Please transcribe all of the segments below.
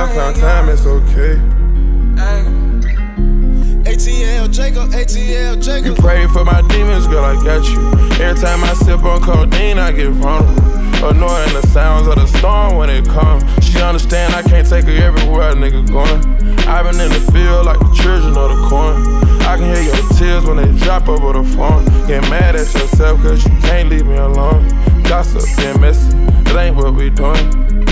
I found time, it's okay. ATL Jacob. You pray for my demons, girl, I got you. Every time I sip on codeine, I get vulnerable. Annoying the sounds of the storm when it comes. She understand I can't take her everywhere a nigga going. I've been in the field like the children of the corn. I can hear your tears when they drop over the phone. Get mad at yourself cause you can't leave me alone. Gossip and messy, it ain't what we doing.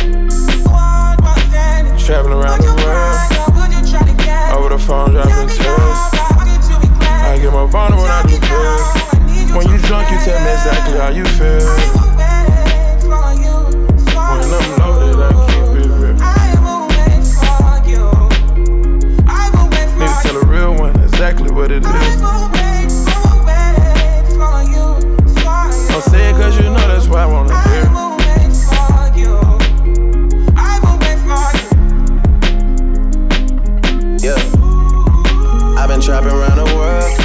Traveling around the world, over the phone dropping tears. I get more vulnerable when I do this. When you drunk, you tell me exactly how you feel. When I'm loaded, I keep it real. Need to tell a real one exactly what it is. Don't say it cause you know that's why I wanna hear. Yeah, I've been trapping around the world.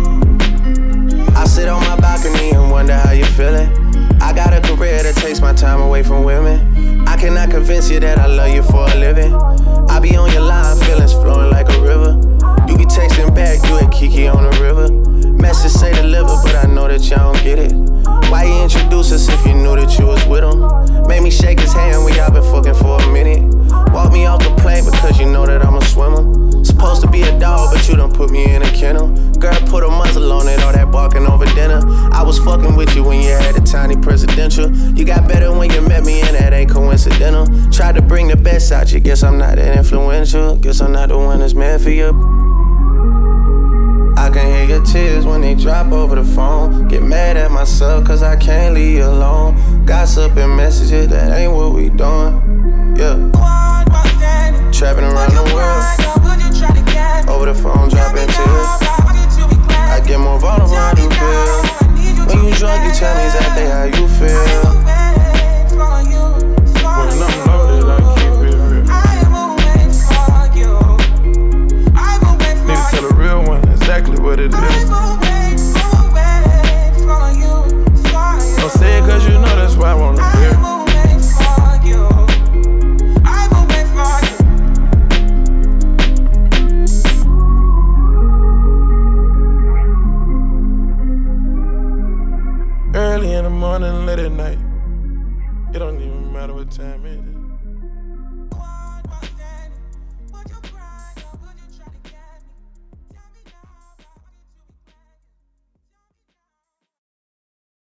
I sit on my balcony and wonder how you feeling. I got a career that takes my time away from women. I cannot convince you that I love you for a living. I be on your line, feelings flowing like a river. You be texting back, you and Kiki on the river. Message say deliver, but I know that y'all don't get it. Why you introduce us if you knew that you was with him? Made me shake his hand, we all been fucking for a minute. Walk me off the plane because you know that I'm a swimmer. Supposed to be a dog, but you done put me in a kennel. Girl, put a muzzle on it, all that barking over dinner. I was fucking with you when you had a tiny presidential. You got better when you met me, and that ain't coincidental. Tried to bring the best out you, guess I'm not that influential. Guess I'm not the one that's meant for you. I can hear your tears when they drop over the phone. Get mad at myself cause I can't leave you alone. Gossip and messages, that ain't what we do.